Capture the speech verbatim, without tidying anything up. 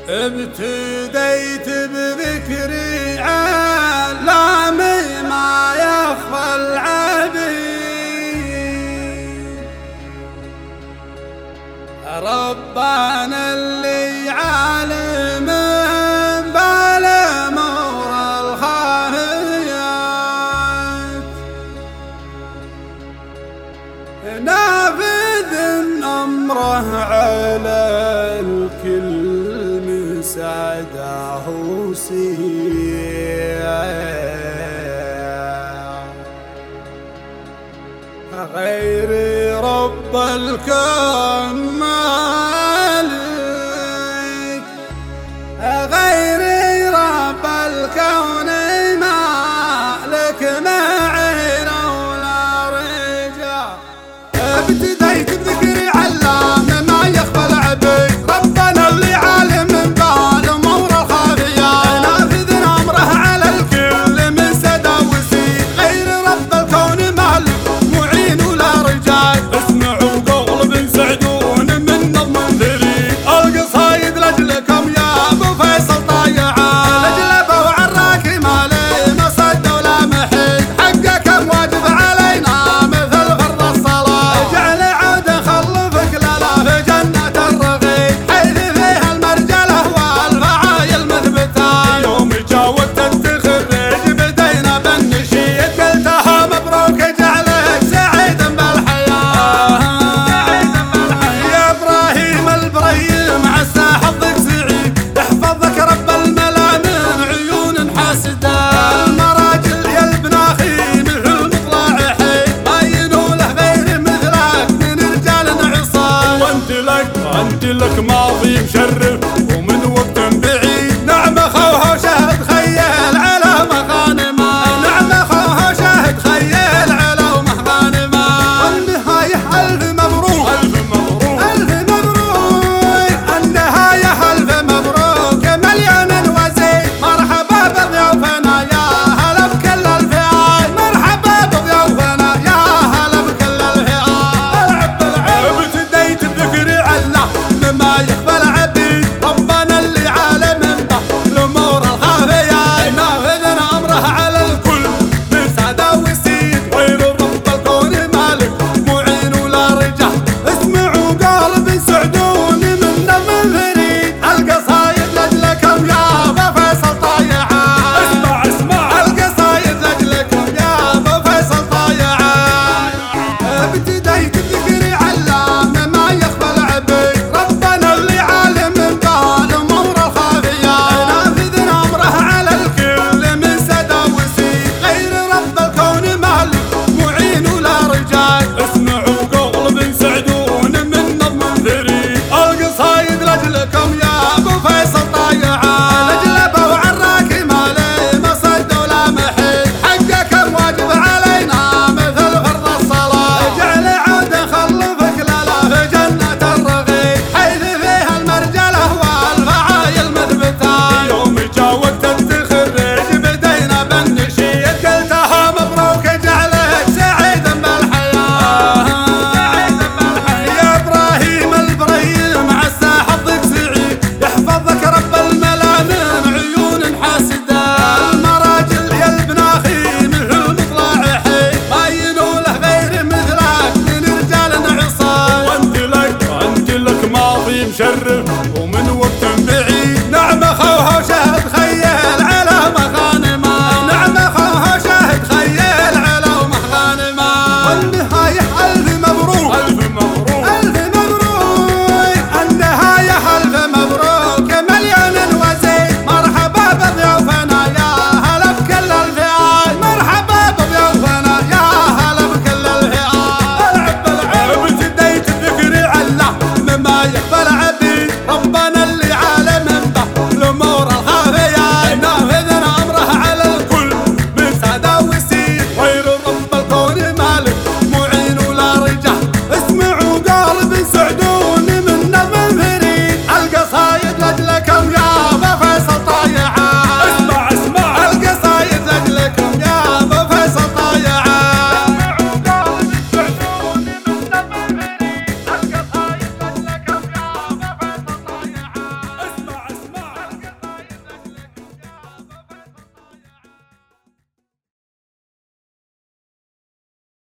ابتديت بذكري علامي ما يخفى العبيد، ربنا اللي عالم بالامور الخفيات، نافذ امره على الكل سعده وسيع، غير رب الكون مالك، غير رب الكون مالك معين ولا رجع. ابتديت بذكري علام ما يخفى العبيد، ربنا اللي عالم بالامور الخفيات، نافذ امره على الكل من سدى وسيد، غير رب الكون مالك معين ولا رجال. اسمعوا قول بن سعدون من نظم ثريد، القصايد لاجلكم يا ابو فيصل طايعان، لجلبه وعراك مالي ما صد ولا محيد، حقكم واجب علينا مثل فرض الصلاه، اجعل عود خلفك لنا في جنه الرغيد، حيث فيها المرجله والفعايل مثبته. يوم جاوبت التخريج بدينا بالنشيد، قلتها مبروك جعلك سعيد بالحياه، يا ابراهيم البريم عسى حظك سعيد، يحفظك رب الملا من عيون حاسده، المراجل يا البناخي مثل المطلع حيد، باينوا له غير مثلك من رجال عصاه، وانت لك انت لك ماضي مشرف